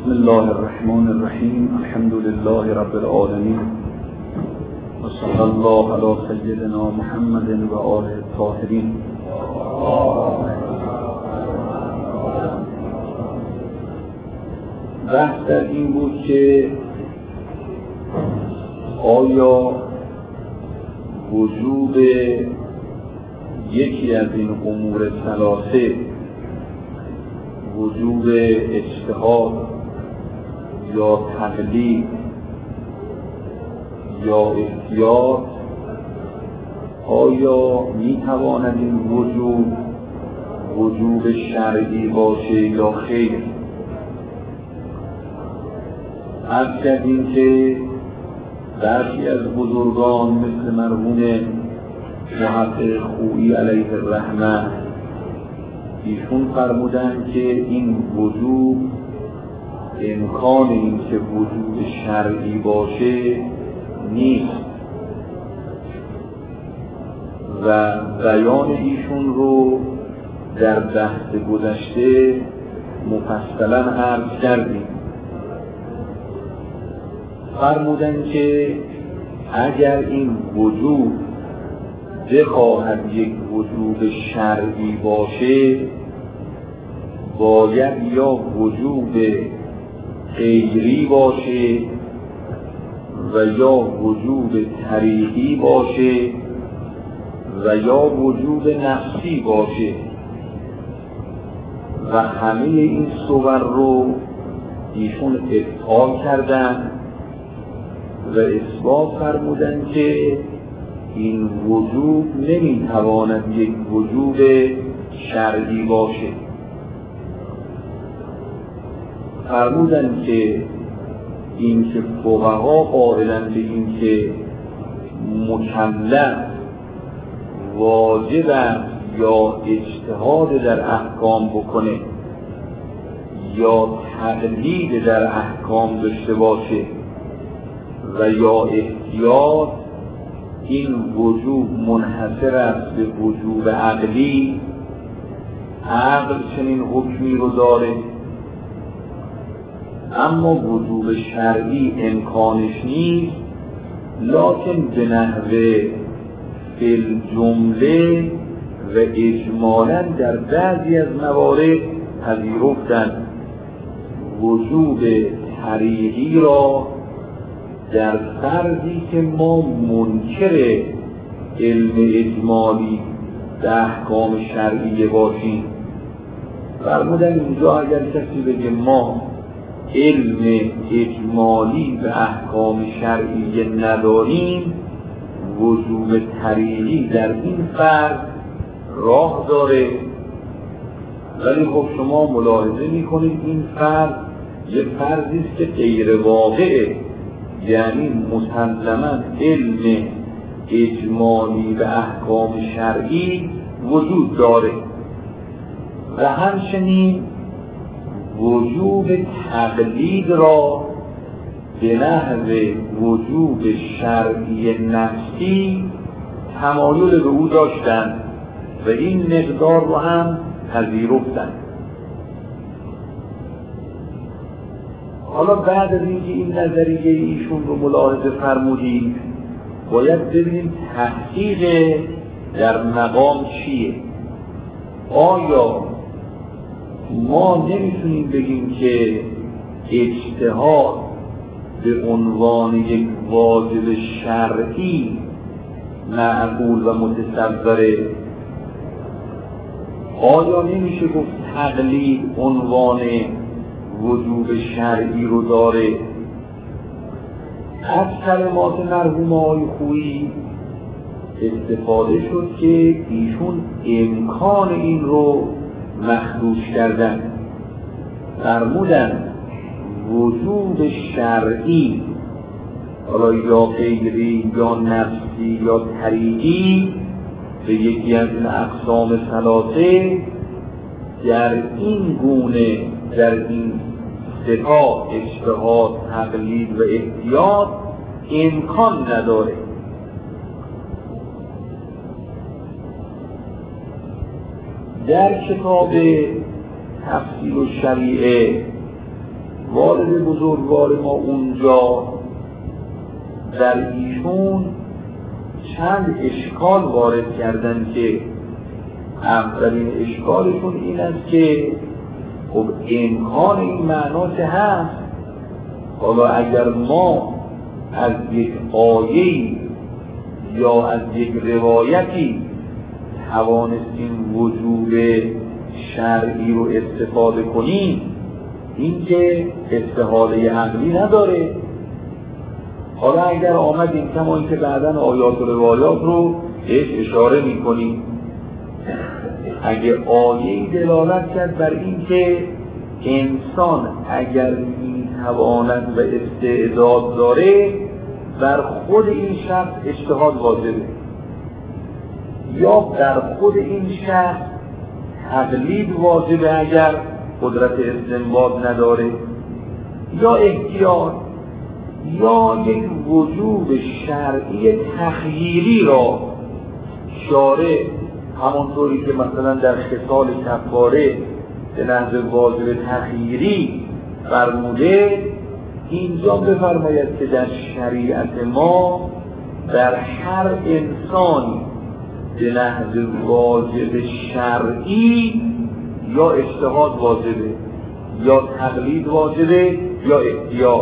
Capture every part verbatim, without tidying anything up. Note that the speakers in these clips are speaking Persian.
بسم الله الرحمن الرحیم. الحمد لله رب العالمین و صلی الله علی سیدنا محمد و آله الطاهرین. بحث در این بود که آیا وجوب یکی از این امور ثلاثه، وجوب اجتهاد یا تقلید یا احتیاط، آیا میتواند این وجوب وجوب شرعی باشه یا خیر؟ عرض کردیم که برخی از بزرگان مثل مرحوم محقق خویی علیه الرحمه ایشون فرمودن که این وجوب، امکان این که وجوب شرعی باشه نیست و بیان ایشون رو در بحث گذشته مفصلا عرض کردیم. فرمودن که اگر این وجوب بخواهد یک وجوب شرعی باشه، باید یا وجوب غیری باشه و یا وجوب طریقی باشه و یا وجوب نفسی باشه و همه این صور رو ایشون ابطال کردن و اثبات فرمودن که این وجوب نمیتواند یک وجوب شرعی باشه. فرمودن که این که فقها قائلن به این که مکلف واجب است یا اجتهاد در احکام بکنه یا تقلید در احکام داشته باشه و یا احتیاط، این وجوب منحصر است به وجوب عقلی، عقل چنین حکمی رو داره، اما وجوب شرعی امکانش نیست، لکن به نحوه فی الجمله و اجمالا در بعضی از موارد پذیرفتن وجوب طریقی را در فرضی که ما منکر علم اجمالی به احکام شرعیه باشیم. فرمودن اینجا اگر کسی بگه ما علم اجمالی به احکام شرعیه نداریم، وجوب طریقی در این فرض راه داره، ولی خب شما ملاحظه میکنید این فرض یه فرضی است که غیر واقعه، یعنی مسلماً علم اجمالی به احکام شرعی وجود داره و همچنین وجوب تقلید را به نحو وجوب شرعی نفسی تمایل به او داشتند و این مقدار رو هم پذیرفتند. حالا بعد از اینکه این نظریه ایشون رو ملاحظه فرمودید، باید ببینیم تحقیق در مقام چیه. آیا ما نمیتونیم بگیم که اجتهاد به عنوان یک واجب شرعی معقول و متصوره؟ آیا نمیشه گفت تقلید عنوان وجوب شرعی رو داره؟ از کلمات مرحوم آقای خویی استفاده شد که ایشون امکان این رو مخدوش کردن. فرمودن وجوب شرعی، حالا یا غیری یا نفسی یا طریقی، به یکی از این اقسام ثلاثه در این گونه، در این ستا اجتهاد، تقلید و احتیاط امکان نداره. در کتاب تفصیل الشریعه والد بزرگوار ما اونجا در ایشون چند اشکال وارد کردن که اولین اشکالشون این است که خب امکان این معنا که هست، حالا اگر ما از یک آیه یا از یک روایتی توانستیم وجوب شرعی رو استفاده کنیم، این که استحاله عقلی نداره. حالا اگر آمدیم کما این که بعداً آیات و روایات رو بهش اشاره میکنیم، اگه آیه‌ای دلالت کرد بر این که انسان اگر میتواند و استعداد داره بر خود این شخص اجتهاد واجبه، یا در خود این شخص تقلید واجبه اگر قدرت استنباط نداره، یا احتیاط، یا یک وجوب شرعی تخییری را شارع همانطوری که مثلا در خصال کفاره به نحو واجب تخییری فرموده، اینجا بفرماید که در شریعت ما در هر انسانی به نحو واجب شرعی یا اجتهاد واجبه، یا تقلید واجبه، یا احتیاط،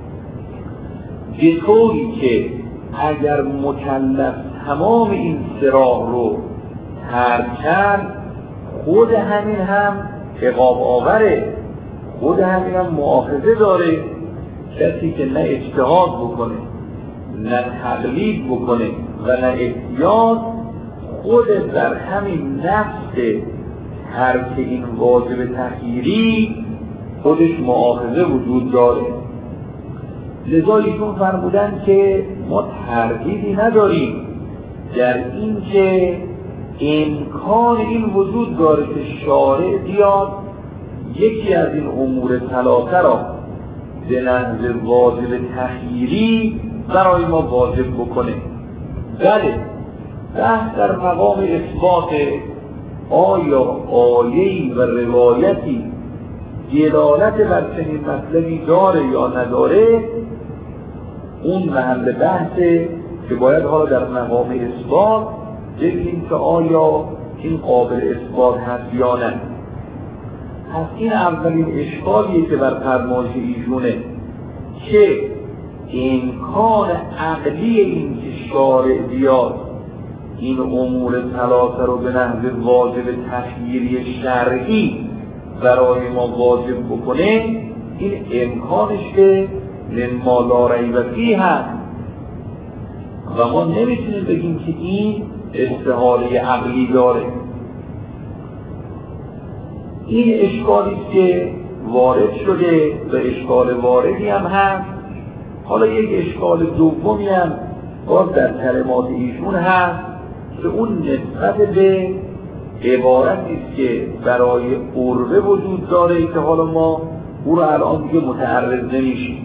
به طوری که اگر مکلف تمام این سه راه رو ترک کرد، خود همین هم عقاب آوره، خود همین هم مؤاخذه داره. کسی که نه اجتهاد بکنه، نه تقلید بکنه و نه احتیاط، خود در همین نفس ترک این واجب تخییری خودش مؤاخذه وجود داره. لذا ایشون فرمودن که ما تردیدی نداریم در این که امکان این وجود داره که شارع بیاد یکی از این امور ثلاثه را به نحو واجب تخییری برای ما واجب بکنه. بله، بحث در مقام اثبات آیا آیه‌ای و روایتی دلالت بر چنین مطلبی داره یا نداره، اون محل بحثه که باید حالا در مقام اثبات ببینیم که آیا این قابل اثبات هست یا نه. پس این اولین اشکالیه که بر فرمایش ایشونه که امکان عقلی این که شارع بیاد این امور ثلاثه رو به نحو واجب تخییری شرعی برای ما واجب بکنه، این امکانش که مما لا ریب فیه هست و ما نمیتونیم بگیم که این استحاله عقلی داره. این اشکالی که وارد شده و اشکال واردی هم هست. حالا یک اشکال دومی هم باز در کلمات ایشون هست که اون نسبت به عبارتی است که برای قربه وجود داره که حالا ما او را الان دیگه متعرض نمیشیم.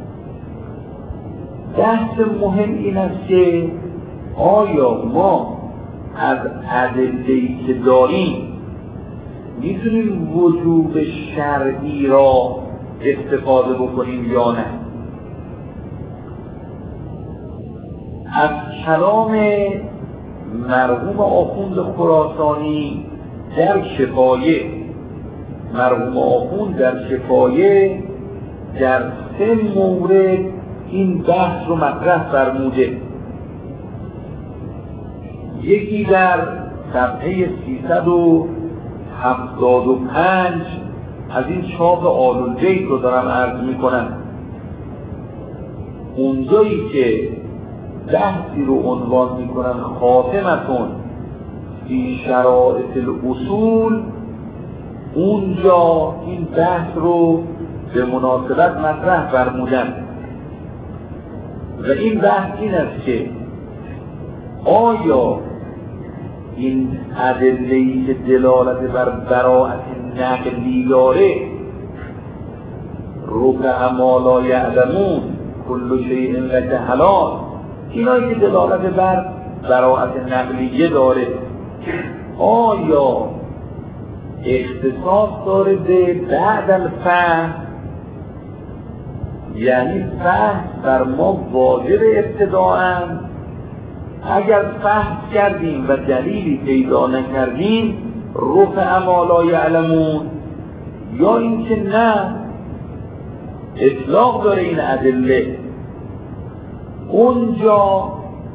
بحث مهم این است که آیا ما از ادله‌ای که داریم میتونیم وجوب شرعی را استفاده بکنیم یا نه؟ از کلام مرحوم آخوند خراسانی در کفایه، مرحوم آخوند در کفایه در سه مورد این بحث رو مطرح فرموده. یکی در صفحه سیصد و هفتاد و پنج از این چاپ آل‌البیت رو دارم عرض میکنم، اونجایی که بحثی رو عنوان میکنن خاتمتون فی شرائط الاصول، اونجا این بحث رو به مناسبت مطرح فرمودن و این بحث این است که آیا این ادله‌ای که دلالت بر براءت نقلی داره، ربع ما لا یعلمون کل شیء لک حلال، اینایی که دلالت بر براءت نقلیه داره، آیا اختصاص داره به بعد الفهم یعنی فحص بر ما واجب ابتداءً. اگر فحص کردیم و دلیلی پیدا نکردیم رفع ما لا یعلمون، یا اینکه نه اطلاق داره این ادله. اونجا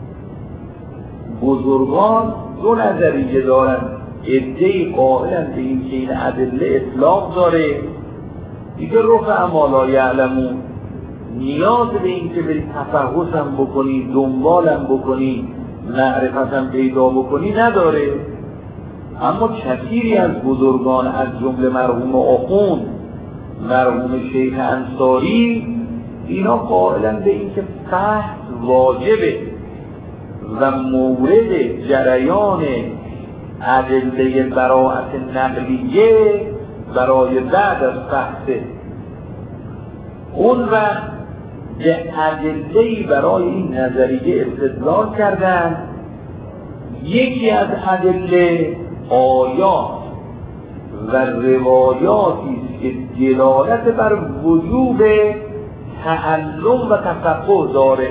بزرگان دو نظریه دارن، عده‌ای قائلن به این که این ادله اطلاق داره، دیگه رفع ما لا یعلمون، نیاز به این که بری تفحصم بکنی، دنبالم بکنی، معرفتم پیدا بکنی نداره. اما کثیری از بزرگان از جمله مرحوم آخوند، مرحوم شیخ انصاری، اینا قائلن به این که فحص واجبه و مورد جریان ادله براءت نقلیه برای بعد از فحصه. اون وقت به ادله‌ای برای این نظریه استدلال کردن. یکی از ادله آیات و روایاتی است که دلالت بر وجوب تعلم و تفقه داره.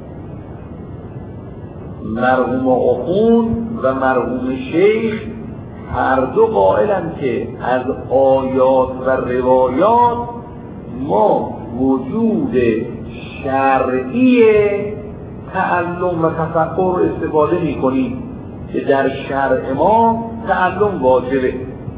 مرحوم آخوند و مرحوم شیخ هر دو قائلن که از آیات و روایات ما وجود شرعی تعلم و تفقه رو استفاده می کنیم که در شرع ما تعلم واجبه.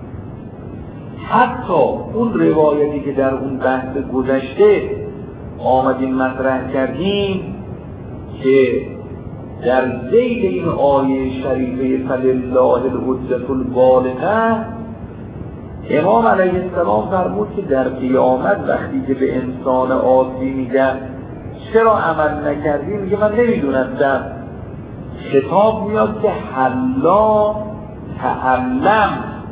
حتی اون روایتی که در اون بحث گذشته آمدیم مطرح کردیم که در ذیل این آیه شریفه فلله الحجة البالغة امام علیه السلام فرمود که در قیامت وقتی که به انسان عاصی میگن چرا عمل نکردی، میگه من نمیدونستم. خطاب میاد که حلا تعلم.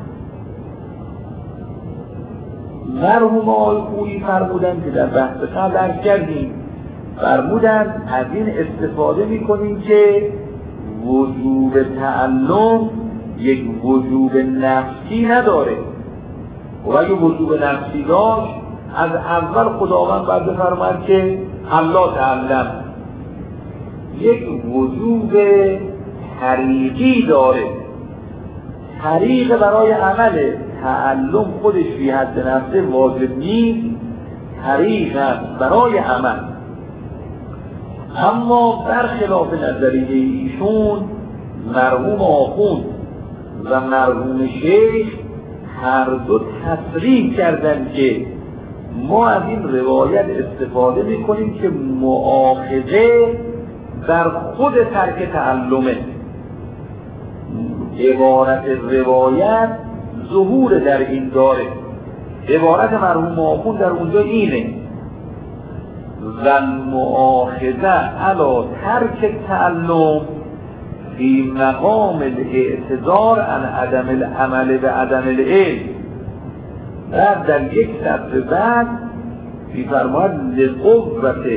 مرحوم آقای خویی فرمودن که در بحث قبل عرض کردیم، فرمودن از این استفاده میکنیم که وجوب تعلم یک وجوب نفسی نداره. و اگه وجوب نفسی داشت از اول خداوند باید بفرماید که الله تعلم. یک وجوب طریقی داره، طریق برای عمل تعلم خودش فی حد نفسه واجب نیست، طریق برای عمل. اما برخلاف نظریه ایشون مرحوم آخوند و مرحوم شیخ هر دو تصریح کردن که ما از این روایت استفاده میکنیم که مؤاخذه در خود ترک تعلمه. عبارت روایت ظهور در این داره. عبارت مرحوم آخوند در اونجا اینه و مؤاخذه علی ترک تعلم فی مقام الاعتذار عن عدم العمل و عدم العلم. بعد در یک سطر بعد می‌فرماید لقوت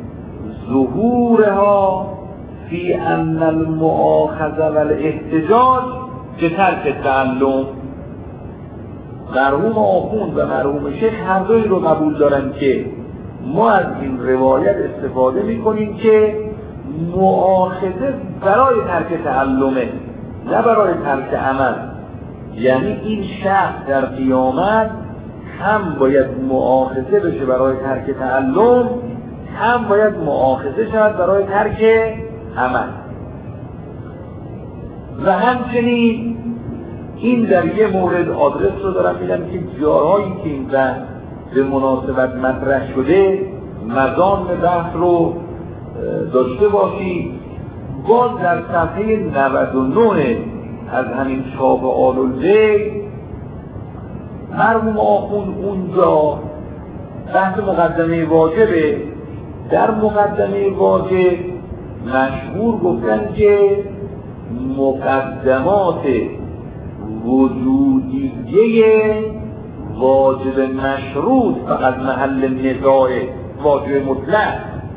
ظهورها فی ان المؤاخذه و الاحتجاج به ترک تعلم. مرحوم آخوند و مرحوم شیخ هر دوی رو قبول دارن که ما از این روایت استفاده میکنیم که مؤاخذه برای ترک تعلمه، نه برای ترک عمل. یعنی این شخص در قیامت هم باید مؤاخذه بشه برای ترک تعلم، هم باید مؤاخذه شود برای ترک عمل. و همچنین این در یه مورد آدرس رو دارم میدم که جاهایی که این بحث به مناسبت مطرح شده مضامین بحث رو داشته باشید. باز در صفحه نود و نه از همین چاپ آل‌البیت مرحوم آخوند اونجا بحث مقدمه واجبه. در مقدمه واجب مشهور گفتن که مقدمات وجودیه واجب مشروط فقط محل نزاع واجب مطلق.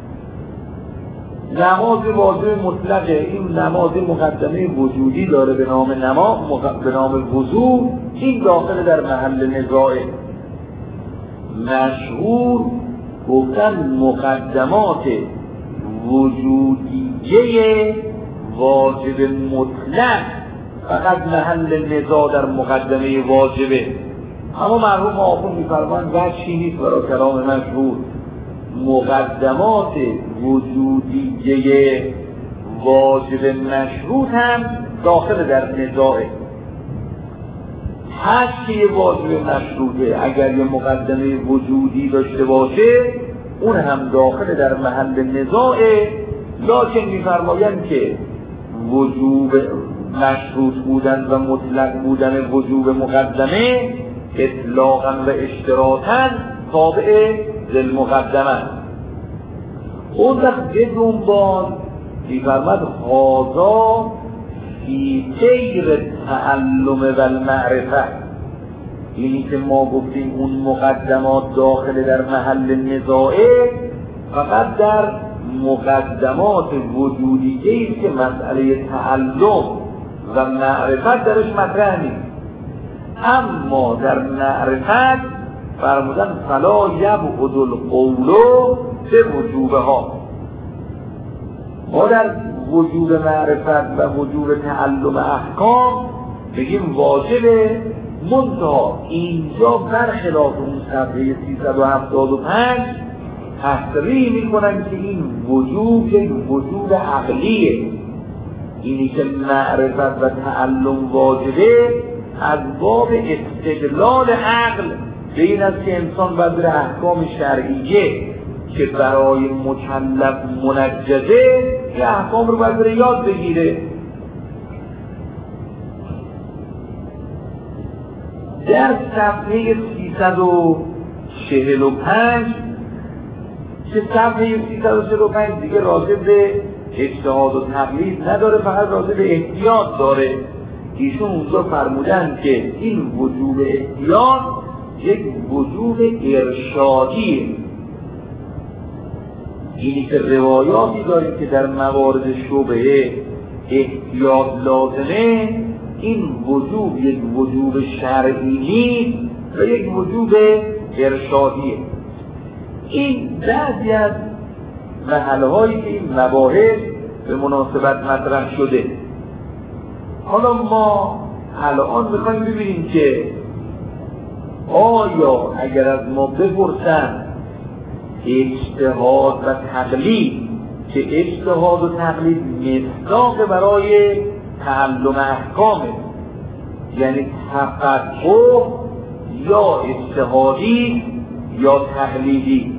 نماز واجب مطلقه، این نماز مقدمه وجودی داره به نام نماز، به نام وضو، این داخل در محل نزاع. مشهور گفتن مقدمات وجودیه واجب مطلق فقط محل نزاع در مقدمه واجبه. اما مرحوم آخوند می‌فرمایند وجهی نیست برای کلام مشهور. مقدمات وجودیه واجب مشروط هم داخل در نزاعه. هر چیه واجب مشروطه اگر یه مقدمه وجودی داشته باشه اون هم داخل در محل نزاعه. لکن می‌فرمایند که وجوب مشروط بودن و مطلق بودن وجوب مقدمه اطلاقاً و اشتراطاً تابع للمقدمه. اون وقت به دنبال می‌فرماید هذا فی غیر تعلم و المعرفه. اینی که ما گفتیم اون مقدمات داخل در محل نزاعه فقط در مقدمات وجودیه است که مسئله تعلم و معرفت درش مطرح نیست. اما در معرفت فرمودن فلا یبعد القول به وجوبه ها. ما در وجوب معرفت و وجوب تعلم احکام بگیم واجبه، منتها اینجا برخلاف اون صفحه سیصد و هفتاد و پنج تصریح میکنن که این وجوب یک وجوب عقلیه. اینی که معرفت و تعلم واجبه از باب استدلال عقل به این است که انسان باید بر احکام شرعیه که برای مکلف منجزه که احکام رو باید بر یاد بگیره. در صفحه سیصد و چهل و پنج که صفحه سیصد و چهل و پنج دیگه راجع به اجتهاد و تقلید نداره، فقط راجع به احتیاط داره. ایشون اونجا فرمودن که این وجوب احتیاط یک وجوب ارشادیه. اینی که روایاتی داریم که در موارد شبهه احتیاط لازمه، این وجوب یک وجوب شرعی نیست و یک وجوب ارشادیه. این بعضی از محلهایی که این مباحث به مناسبت مطرح شده. حالا ما الان میخوایم ببینیم که آیا اگر از ما بپرسن اجتهاد و تقلید، که اجتهاد و تقلید مصداق برای تعلم احکامه، یعنی تفقه یا اجتهادی یا تقلیدی،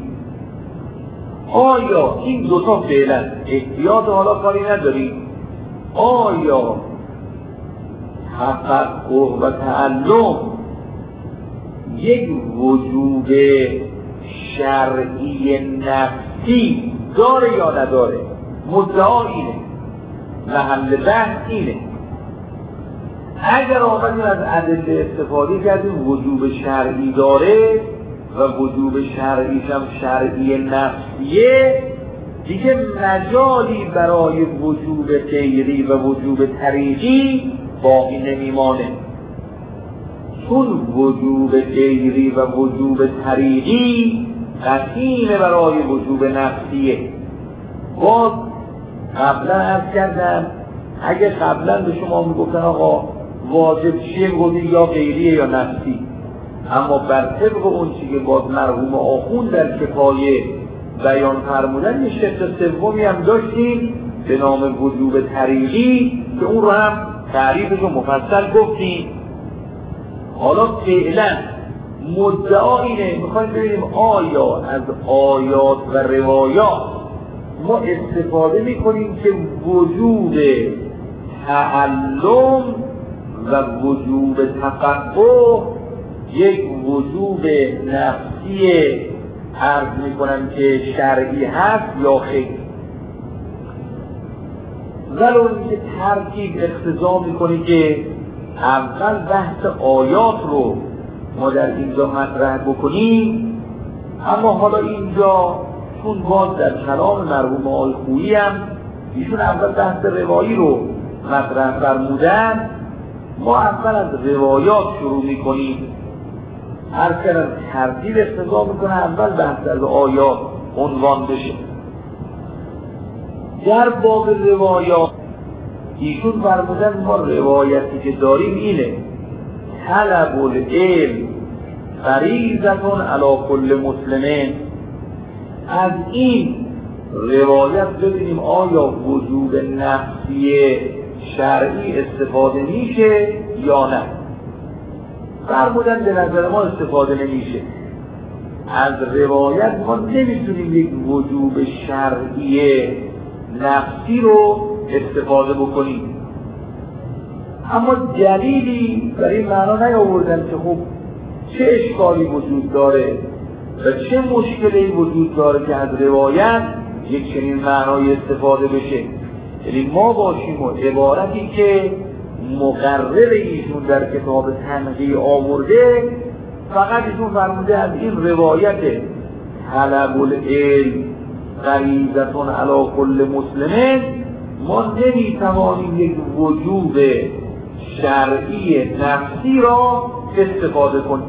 آیا این دوتا فعلا احتیاط حالا کاری نداریم؟ آیا تفقه و تعلم یک وجوب شرعی نفسی داره یا نداره؟ مدعا اینه، محل بحث اینه. اگر آمدیم از ادله استفاده کردیم وجوب شرعی داره و وجوب شرعیش هم شرعی نفسیه، دیگه مجالی برای وجوب غیری و وجوب طریقی باقی نمیمانه. چون وجوب غیری و وجوب طریقی قطعینه برای وجوب نفسیه. باز قبلا عرض کردم اگه قبلا به شما میگفتن آقا واجب چیه، میگفتی یا غیریه یا نفسی، اما بر طبق اون چیزی که باز مرحوم آخوند در کفایه بیان فرمودن یه شق سومی هم داشتیم به نام وجوب طریقی که اون رو هم تعریفش رو مفصل گفتیم. حالا فعلا مدعا اینه، میخوایم ببینیم آیا از آیات و روایات ما استفاده میکنیم که وجوب تعلم و وجوب تفقه یک وجوب نفسی عرض میکنم که شرعی هست یا خیر. ولو اینکه ترکیب اقتضا میکنه که اول بحث آیات رو ما در اینجا مطرح بکنیم، اما حالا اینجا چون باز در کلام مرحوم آقای خویی هم ایشون اول بحث روایی رو مطرح فرمودن، ما اول از روایات شروع میکنیم. هر کردن ترتیب اقتضا میکنه اول بحث از آیات عنوان بشه. در باب روایات ایشون فرمودن ما روایتی که داریم اینه: طلب العلم فریضة علی کل مسلمین. از این روایت ببینیم آیا وجوب نفسی شرعی استفاده میشه یا نه. فرمودن به نظر ما استفاده نمیشه. از روایت ما نمیتونیم یک وجوب شرعی نفسی رو استفاده بکنیم، اما دلیلی برای این معنا نیاوردن که خب چه اشکالی وجود داره و چه مشکلی وجود داره که از روایت یک چنین معنای استفاده بشه. یعنی ما باشیم و عبارتی که مقرر ایشون در کتاب تنقیح آورده، فقط ایشون فرموده از این روایت طلب العلم فریضة علی کل مسلمین ما نمیتوانیم یک وجوب شرعی نفسی را استفاده کنیم.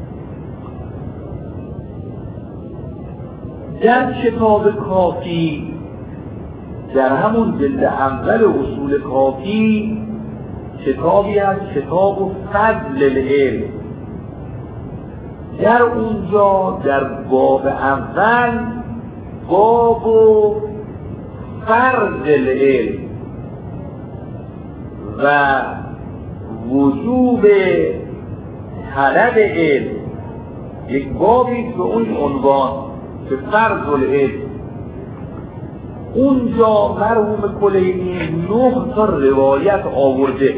در کتاب کافی، در همون جلد اول اصول کافی، کتابی از کتاب فضل العلم، در اونجا در باب اول باب و فرض العلم و وجوب طلب علم یک بابی به اون عنوان که فرض العلم، اونجا مرحوم کلینی نه تا روایت آورده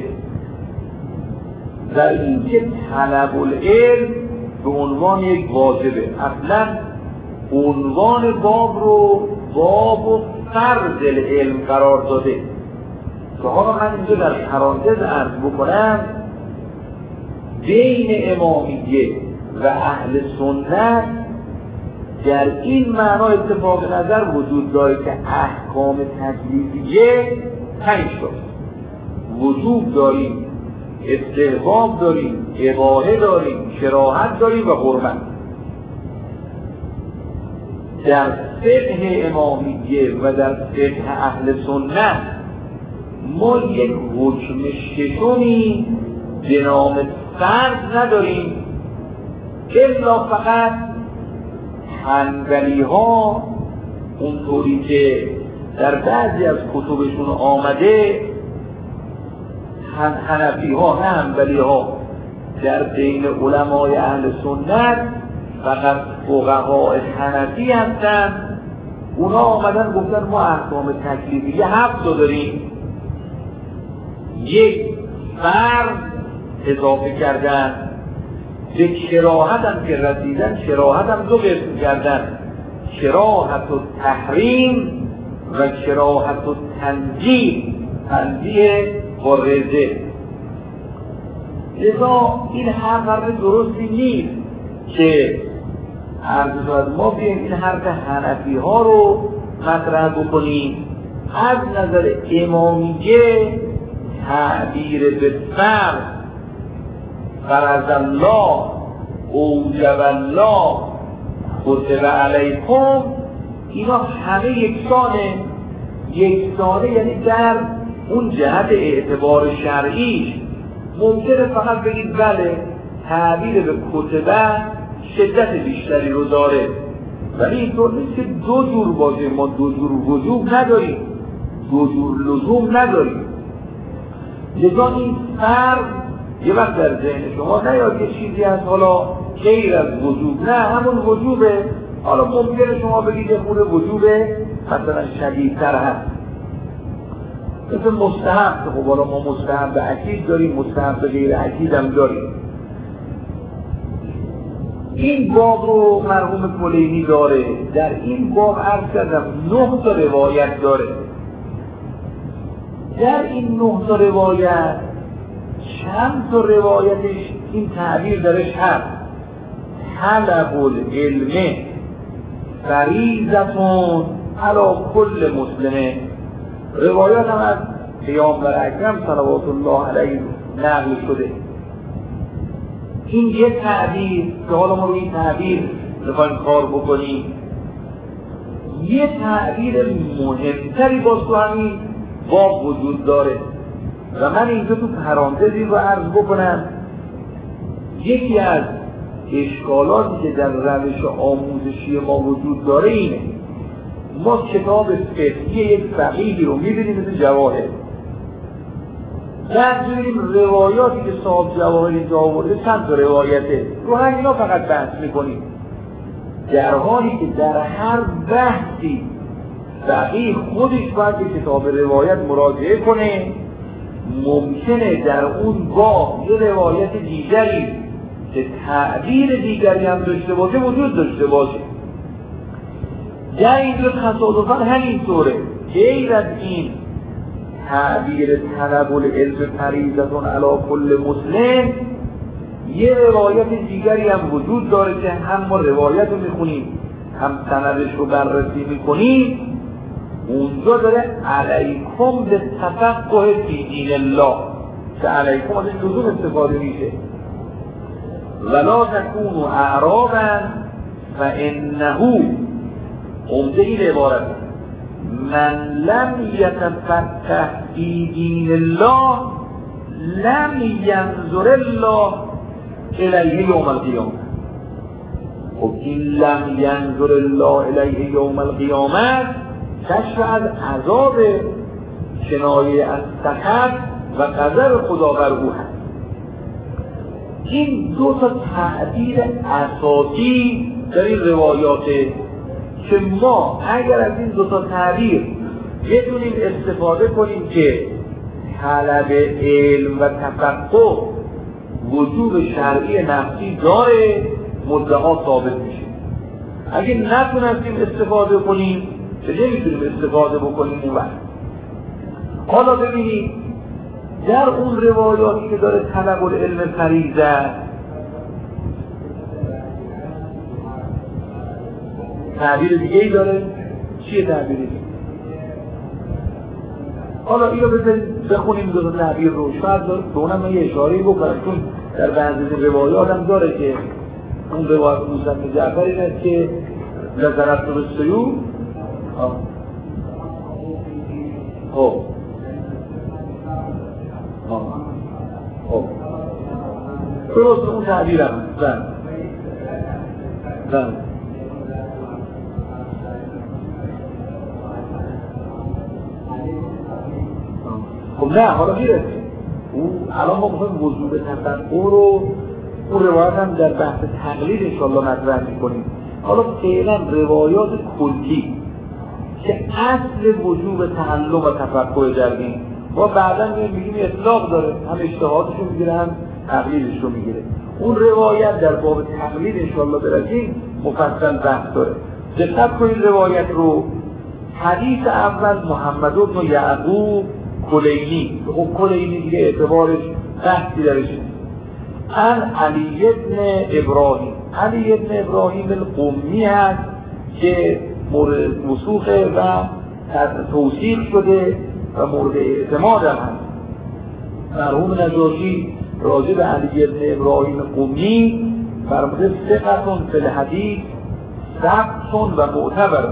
در اینکه طلب العلم به عنوان یک واجبه. اصلا عنوان باب رو باب و فرض العلم قرار داده که حالا من اینجا در پرانتز عرض بکنم بین امامیه و اهل سنت در این معنا اتفاق نظر وجود داره که احکام تکلیفیه پنج تا وجوب داریم، استحباب داریم، اباحه داریم، کراهت داریم و حرمت. در فقه امامیه و در فقه اهل سنت ما یک حکم ششمی به نام فرض نداریم، الا فقط حنبلی ها اونطوری که در بعضی از کتبشون آمده، حنفی ها نه حنبلی ها، در بین علمای اهل سنت فقط فقهای حنفی هستن. اونا آمدن گفتن ما احکام تکلیفی هفت داریم، یک فرض اضافه کردن، به کراهت هم که رسیدن، کراهت هم دو قسم کردن: کراهت و تحریم و کراهت و تنزیه، تنزیه و رزه. لذا این حرف درستی نیست که عرض از ما بیاییم این حرف حنفی ها رو مطرح بکنیم. از نظر امامیه تعبیر به فرض، فرض الله، اوجب الله، کتب علیکم، اینا همه یکسانه. یکسانه یعنی در اون جهت اعتبار شرعیش ممکنه فقط بگید بله تعبیر به کتبه شدت بیشتری رو داره، ولی اینطور نیست که دو جور باشه. ما دو جور وجوب نداریم، دو جور لزوم نداریم. لذا این فرض یه وقت در ذهن شما نیاد یه چیزی از حالا غیر از وجوب، نه همون وجوبه. حالا ممکنه شما بگید یه خود وجوبه مثلا شدیدتر هست، مثل مستحب که خب حالا ما مستحب به اکید داریم، مستحب به غیر اکید هم داریم. این باب رو مرحوم کلینی داره. در این باب عرض کردم نه تا روایت داره. در این نه تا روایت چند تا روایتش این تعبیر درش هست: طلب العلم فریضة علی کل مسلم. روایات هم از پیامبر اکرم صلوات الله علیه نقل شده. این یه تعبیر که حالا ما روی این تعبیر بخوایم کار بکنیم. یه تعبیر مهمتری باز تو همین باب وجود داره و من اینجا تو پرانتزی رو عرض بکنم. یکی از اشکالاتی که در روش آموزشی ما وجود داره اینه، ما کتاب فقهی یک فقیهی رو میبینیم مثل جواهر، بعد میبینیم روایاتی که صاحب جواهر اینجا آورده چند تا روایته، رو همینا فقط بحث میکنیم، در حالی که در هر بحثی فقیه خودش باید به کتاب روایت مراجعه کنه. ممکنه در اون باب یه روایت دیگری که تعبیر دیگری هم داشته باشه وجود داشته باشه. در اینجا تصادفاً همینطوره، غیر از این تعبیر طلب العلم فریضة علی کل مسلم یه روایت دیگری هم وجود داره که هم ما روایت رو میخونیم هم سندش رو بررسی میکنیم. اونجا داره علیکم به تفقه فی دین الله، که علیکم از این لزوم استفاده میشه. ولا تکونوا اعرابا فانه عمده این عبارت من لم یتفقه فی دین الله لم ینظر الله الیه یوم القیامه. خب این لم ینظر الله الیه یوم القیامه کشف از عذاب، کنایه از سخط و غضب خدا بر او هست. این دو تا تعبیر اساسی در این روایاته که ما اگر از این دو تا تعبیر بدونیم استفاده کنیم که طلب علم و تفقه وجوب شرعی نفسی داره، مدعا ثابت میشه. اگه نتونستیم استفاده کنیم که نمیتونیم استفاده بکنیم اون وقت. حالا ببینید در اون روایاتی که داره طلب العلم فریضه، تعبیر دیگه ای داره. چیه تعبیری؟ حالا اینو بذارید بخونیم دو تعبیر رو، شاید به اونم من یه اشاره‌ای بکنم، چون در بعضی روایات هم داره که اون روایت موسی بن جعفر این است که نظرت رو سیو خب خب درست اون تعبیر هم زن زن خب نه حالا میرسیم او الان ما بخوایم وجوب تفقه رو اون روایت هم در بحث تقلید انشاءالله مطرح میکنیم. حالا فعلا روایات کلی که اصل وجوب تعلم و تفقه در دین ما بعدا میگیم اطلاق داره، هم اجتهادش رو میگیره هم تقلیدش رو میگیره. اون روایت در باب تقلید انشاءالله برسیم مفصل بحث داره. دقت کنید روایت رو. حدیث اول محمد بن یعقوب کلینی، خب کلینی دیگه اعتبارش بحثی درش ان علی بن ابراهیم، علی بن ابراهیم القمی هست که مورد وثوقه و توثیق شده و مورد اعتماد هم هست. مرحوم نجاشی راجع به علی بن ابراهیم قمی فرموده ثقة فی الحدیث ثبت و معتبر.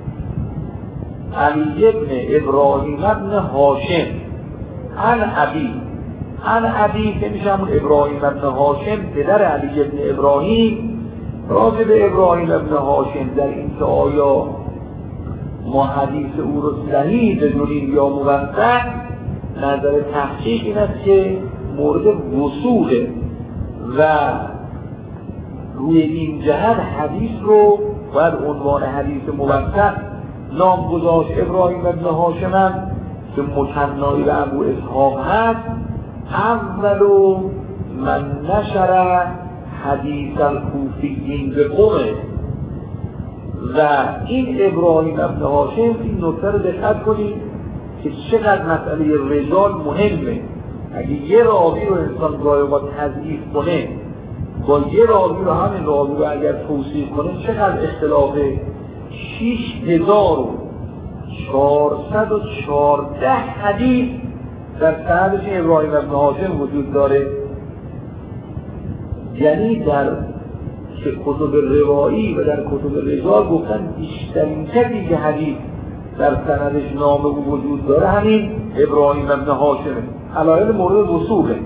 علی بن ابراهیم ابن هاشم عن ابی، عن ابی که میشه همون ابراهیم ابن هاشم پدر علی بن ابراهیم. راجع به ابراهیم ابن هاشم در این که آیا ما حدیث او رو صحیح بدونیم یا موثق، نظر تحقیق این است که مورد وصوله و روی این جهت حدیث رو باید عنوان حدیث موثق نام گذاشت. ابراهیم ابن هاشم هم که مکنایی به ابو اسحاق هست، اولو من نشر حدیث الکوفیین به قومه و این ابراهیم ابن هاشم این نکته رو دقت کنید که چقدر مسئله رجال مهمه. اگه یه راوی رو انسان گاهی با تضعیف کنه با یه راوی رو همین راوی رو اگر توصیف کنه چقدر اختلافه. شش هزار و چهارصد و چهارده حدیث در سندش ابراهیم ابن هاشم وجود داره. یعنی در کتب روایی و در کتب رجال گفتن بیشترین کسی که حدیث در سندش نام او وجود داره همین ابراهیم ابن هاشمه، علایل مورد وصوله.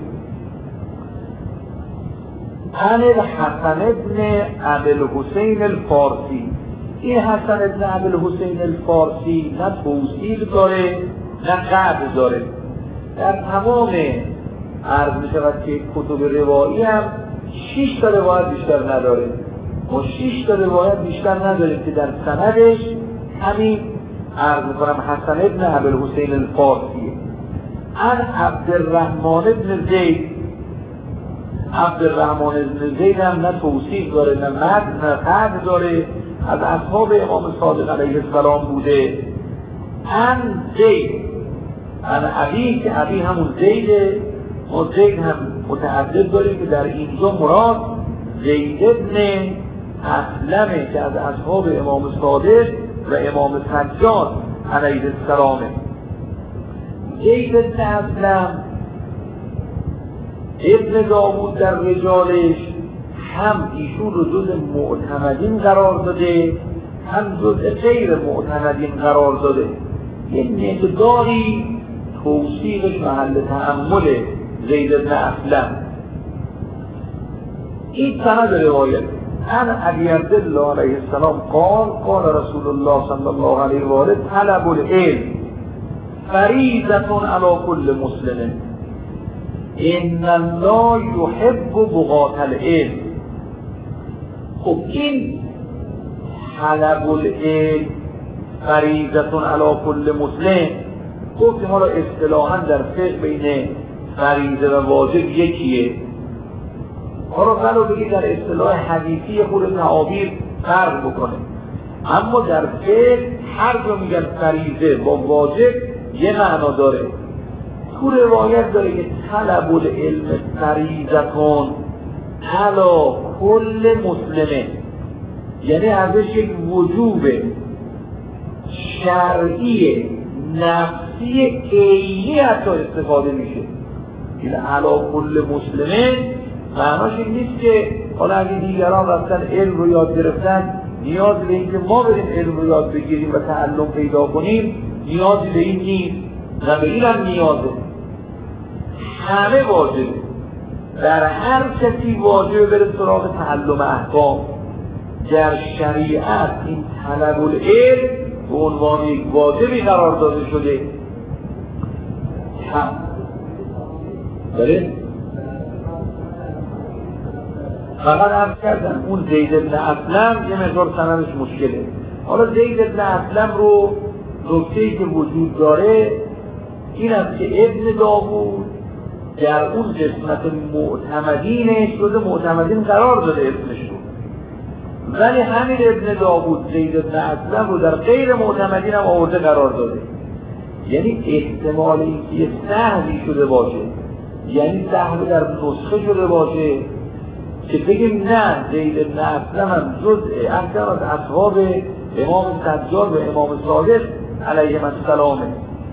عن الحسن ابن ابوالحسین الفارسی، این حسن ابن ابوالحسین الفارسی نه توصیل داره نه قطع داره. در تمام عرض می شود که کتب روایی هم شش تا روایت بیشتر نداره. ما شش تا روایت بیشتر نداریم که در سندش همین عرض می کنم حسن ابن ابوالحسین الفارسیه. عن عبدالرحمن ابن زید، عبدالرحمن ابن زید هم نه توصیف داره نه متن نه قطع داره، از اصحاب امام صادق علیه السلام بوده. عن زید، عن ابی، که ابی همون زیده. ما زید هم متعدد داریم که در اینجا مراد زید ابن اسلمه که از اصحاب امام صادق و امام سجاد علیه السلامه. زید ابن اسلم ابن داوود در رجالش هم ایشون رو جز معتمدین قرار داده هم جز غیر معتمدین قرار داده. یه مقداری توصیفش محل تأمله زید ابن اسلم. این سند روایت عن ابی عبدالله علیه السلام قال قال رسول الله صلی الله علیه و آله طلب العلم فریضة علی کل مسلم ان الله یحب بغاة العلم. خب این طلب العلم فریضة علی کل مسلم، گفتیم حالا اصطلاحاً در فقه بین فریضه و واجب یکیه. حالا قرار بگید در اصطلاح حدیثی خود تعابیر فرق بکنه، اما در فقه هر جا میگن فریضه با واجب یه معنا داره. تو روایت داره که طلب العلم فریضتون علی کل مسلمه، یعنی ازش یک وجوب شرعی نفسی عینی حتی استفاده میشه. این علی کل مسلمه معناش این نیست که حالا اگه دیگران رفتن علم رو یاد گرفتن نیاز به این که ما بریم علم رو یاد بگیریم و تعلم پیدا کنیم نیازی به این نیست، نه به این هم نیازه. همه واجبه، در هر کسی واجبه بره سراغ تعلم احکام. در شریعت این طلب العلم به عنوان یک واجبی قرار داده شده. بله؟ فقط عرض کردم اون زید ابن اسلم یه مقدار سندش مشکله. حالا زید ابن اسلم رو نکته‌ای که وجود داره این است که ابن داوود در اون قسمت معتمدینش جز معتمدین قرار داده اسمش رو، ولی همین ابن داوود زید ابن اسلم رو در غیر معتمدین هم آورده قرار داده. یعنی احتمال اینکه یه سهوی شده باشه، یعنی سهوی در نسخه شده باشه که بگیم نه زید ابن اسلم هم جزء اکثر از اصحاب امام سجاد و امام صادق علیهم السلامه،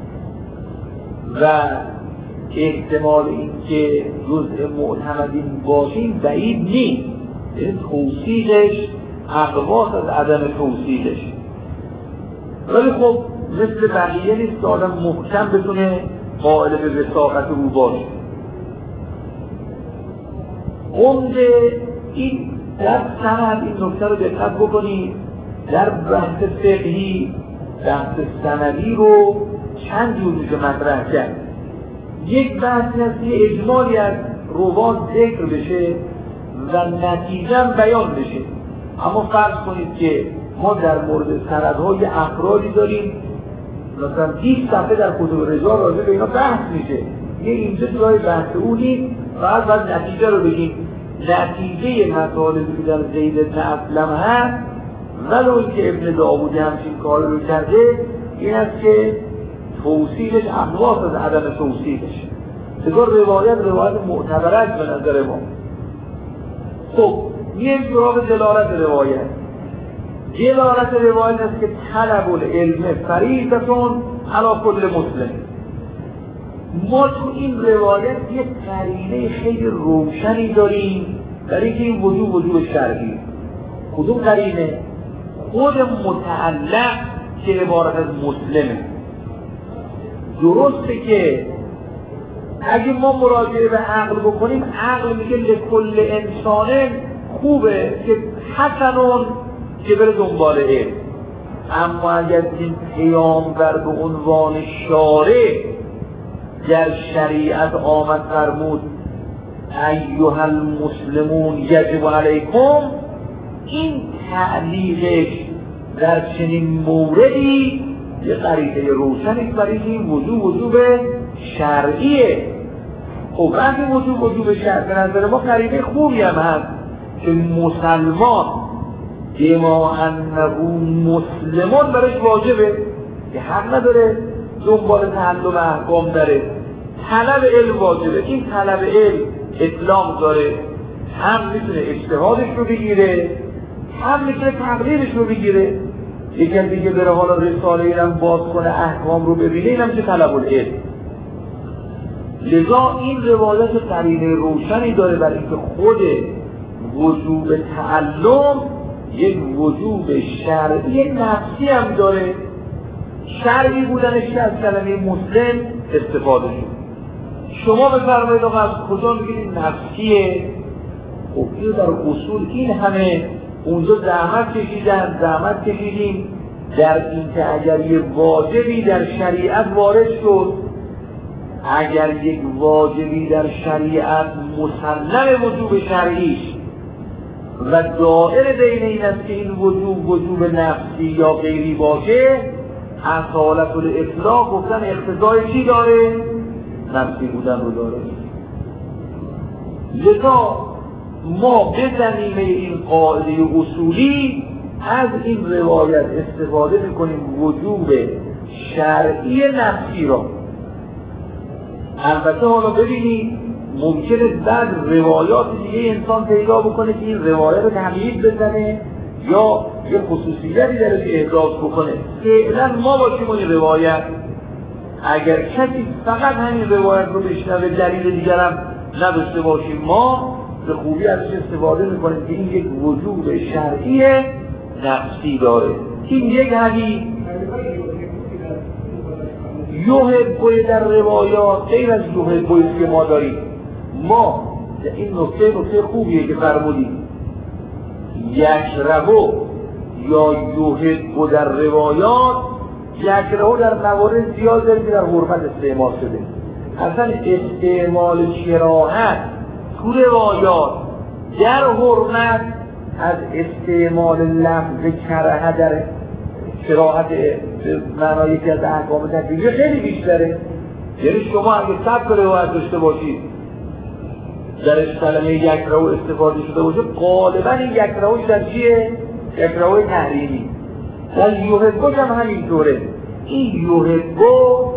و احتمال این که جزء معتمدین باشین بعید نیست. این توصیلش اقواس از عدم توصیلش، ولی خب مثل بقیه نیست که آدم محکم بتونه قائل به وثاقت او باشه. عمده این در سند این نکته رو دقت بکنید، در بحث فقهی بحث سندی رو چند جور میشه مطرح کرد. یک بحثی هست که اجمالی از روات ذکر بشه و نتیجه بیان بشه. اما فرض کنید که ما در مورد سندهای افرادی داریم مثلا بیست صفحه در کتب رجال راجع به اینا بحث میشه، یه اینجا جای بحث او نیست، فقط باید نتیجه رو بگیم. نتیجه مطالبی که در زید بن اسلم هست ولو اینکه ابن داوود همچین کار رو کرده این است که توصیلش اقواس از عدم توصیلش. سگار روایت روایت معتبرک به نظر ما. خب یه سراغ دلالت روایت. دلالت روایت است که طلب العلم فریضتون علی کل مسلم. ما تو این روایت یه قرینه خیلی روشنی داریم در اینکه این وجوب وجوب شرعی. کدوم قرینه؟ خود متعلق که عبارت از مسلمه. درسته که اگه ما مراجعه به عقل بکنیم، عقل میگه لکل انسانه خوبه که حسنون که بره دنبال علم. اما اگر این پیامبر به عنوان شارع در شریعت آمد فرمود ایها المسلمون یجب علیکم، این تعلیقش در چنین موردی یه قرینه روشنی برای این وجوب وجوب شرعیه. خب وقتی وجوب وجوب شرعی به نظر ما قرینه خوبی هم هست که مسلمان بما انه مسلمان برش واجبه که حق نداره دنبال تعلم احکام داره. طلب علم واجبه. این طلب علم اطلاق داره، هم میتونه اجتهادش رو بگیره، هم میتونه تقلیدش رو بگیره. یکی دیگه بره حالا رساله ایرم باز کنه احکام رو ببینه، اینم که طلب العلم. لذا این روایت قرینه روشنی داره برای اینکه خود وجوب تعلم یک وجوب شرعی نفسی هم داره. شرعی بودنش که از کلمه مسلم استفاده شد. شما بفرمایید آقا از کجا میگید نفسیه؟ خب این در اصول این همه اونجا زحمت کشیدن، زحمت کشیدیم در این که اگر یک واجبی در شریعت وارد شد، اگر یک واجبی در شریعت مسلم وجوب شرعیش و دائر بین این است که این وجوب وجوب نفسی یا غیری باشه، اصالت الاطلاق گفتن اقتضای چی داره؟ نفسی بودن رو داره. لذا ما به زمینه این قاعده اصولی از این روایت استفاده میکنیم وجوب شرعی نفسی را. البته حالا ببینید ممکنه بعد روایات دیگه انسان پیدا بکنه که این روایت رو تمییز بزنه یا یه خصوصیتی درش احراز بکنه. فعلا ما باشیم این روایت، اگر کسی فقط همین روایت رو بشنوه دلیل دیگر هم نداشته باشیم، ما به خوبی ازش استفاده میکنیم که این یک وجوب شرعی نفسی داره. این یک حدیث یحبه در روایات غیر از یحبه که ما داریم. ما این نکته نکته خوبیه که فرمودیم یکرهو یا یحبه در روایات، یکرهو در موارد زیاد داریم که در حرمت استعمال شده. اصلا استعمال کراهت تو روایات در حرمت از استعمال لفظ کراهت در کراهت به معنای که از احکام تکلیفی خیلی بیشتره. یعنی شما اگه سبک روایت داشته باشید درش کلمه یکرهو استفاده شده باشه، غالبا این یکرهوش در چیه؟ یکرهو تحریمی. در یحبه هم همینطوره. این یحبه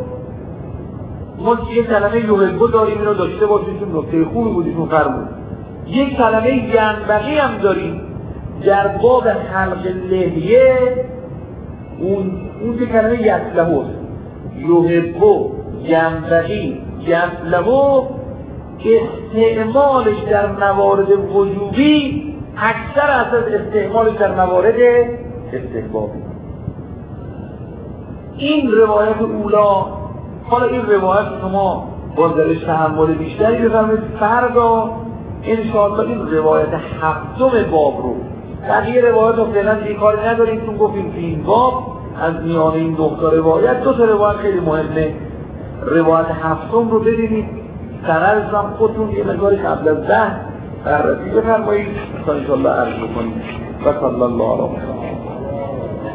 ما یه کلمه یحبه داریم، اینو داشته باشیم چون نکته خوبی بودیشون فرمود. یک کلمه ینبغی هم داریم در باب حلق لحیه، اون اون که کلمه یسلهو است. یحبه، ینبغی، یسلهو استعمالش در موارد وجوبی اکثر از استعمالش در موارد استحبابی. این روایت اولا. حالا این روایت شما با درش تحمل بیشتری بفرمید. فردا انشاءالله این روایت هفتم باب رو، بقیه روایت رو فعلا دیگه کاری نداریم چون گفتیم که این باب از میان این دو تا روایت دو تا روایت خیلی مهمه. روایت هفتم رو ببینید، سندش هم خودتون یه مقداری قبل از ده بررسی بفرمایید تا انشاءالله عرض بکنید. و صلی الله علیه و سلم.